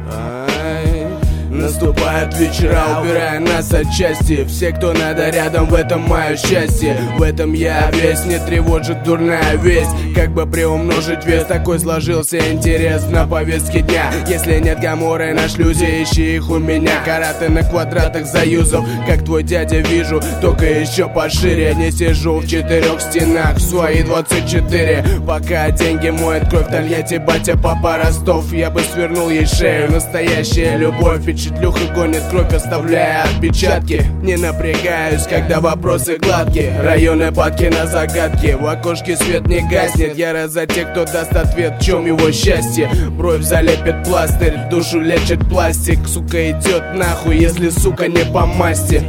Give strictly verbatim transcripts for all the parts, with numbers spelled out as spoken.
Наступают вечера, убирая нас от части. Все, кто надо рядом, в этом мое счастье. В этом я весь, не тревожит дурная весть. Как бы приумножить вес, такой сложился интерес на повестке дня. Если нет гаморы на шлюзе, ищи их у меня. Караты на квадратах заюзов, как твой дядя вижу, только еще пошире. Не сижу в четырех стенах в свои двадцать четыре. Пока деньги моет кровь, в Тольятти батя папа Ростов. Я бы свернул ей шею, настоящая любовь. Впечатлюха гонит кровь, оставляя отпечатки. Не напрягаюсь, когда вопросы гладкие. Районы падки на загадки. В окошке свет не гаснет. Я раз за тех, кто даст ответ, в чем его счастье. Бровь залепит пластырь, душу лечит пластик. Сука идет нахуй, если сука не по масти.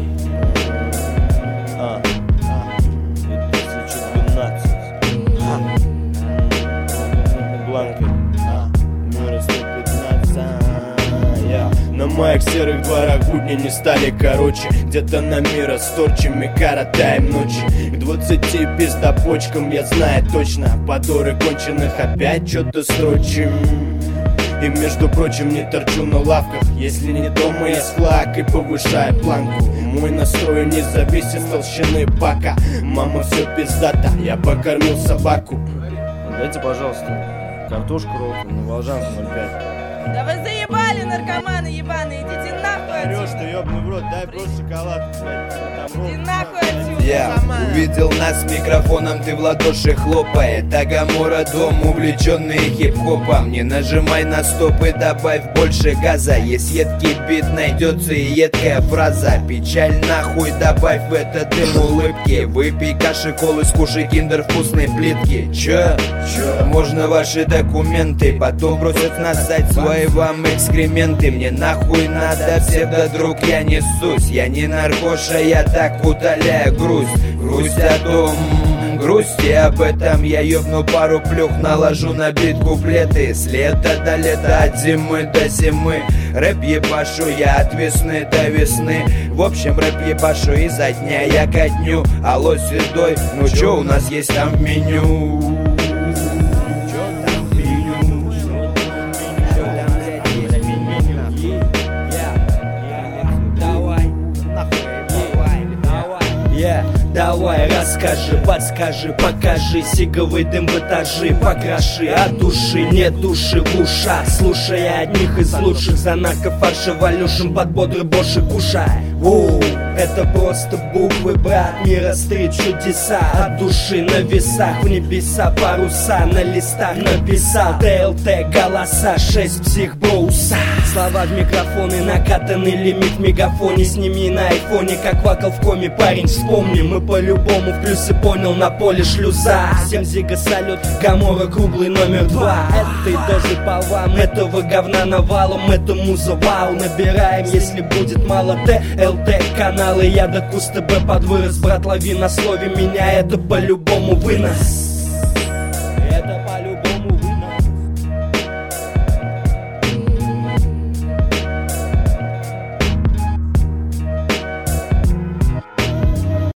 На моих серых дворах будни не стали короче. Где-то на мира с торчами коротаем ночи. К двадцати пиздопочкам я знаю точно. Подоры конченых опять что-то строчим. И между прочим не торчу на лавках. Если не дома, я склак и повышаю планку. Мой настрой не зависит от толщины бака. Мама, все пиздата, я покормил собаку. Дайте, пожалуйста, картошку роллтон на Волжанку ноль пять. Да вы заебали, наркоманы ебаные, идите нахуй отсюда. Орёшь ты, ёбаный в рот, дай просто шоколад. Иди нахуй отсюда. Я увидел нас с микрофоном, ты в ладоши хлопает. А Гамора дом, увлеченный хип-хопом. Не нажимай на стоп и добавь больше газа. Есть едкий бит, найдется и едкая фраза. Печаль нахуй, добавь в это дым улыбки. Выпей каши, колы, скушай киндер вкусной плитки. Чё? Чё? Можно ваши документы, потом бросят на сайт свои вам экскременты. Мне нахуй надо, псевдодруг, я несусь. Я не наркоша, я так удаляю грусть. Грусть о том, грусти об этом. Я ёбну пару плюх, наложу на бит куплеты. С лета до лета, от зимы до зимы. Рэп ебашу я от весны до весны. В общем, рэп ебашу изо дня я ко дню. Алло, седой, ну чё у нас есть там в меню? Давай, расскажи, подскажи, покажи. Сиговый дым в этажи, покроши. От души нет души в ушах. Слушай одних из лучших, за наркофарша валюшим под бодрый боши кушай. Воу, это просто буквы, брат, мира стрит чудеса. От души на весах, в небеса паруса. На листах написал ТЛТ голоса, шесть психброуса. Слова в микрофоны, накатанный лимит в мегафоне. Сними на айфоне, как вакал в коме, парень, вспомни. Мы по-любому в плюсе, понял, на поле шлюза. Всем зига салют, Гамора круглый номер два. Этой дозы по вам, этого говна навалом. Это муза вау, набираем, если будет мало Т Л Т каналы, я до Куста Б под вырос. Брат, лови на слове, меня это по-любому вынос.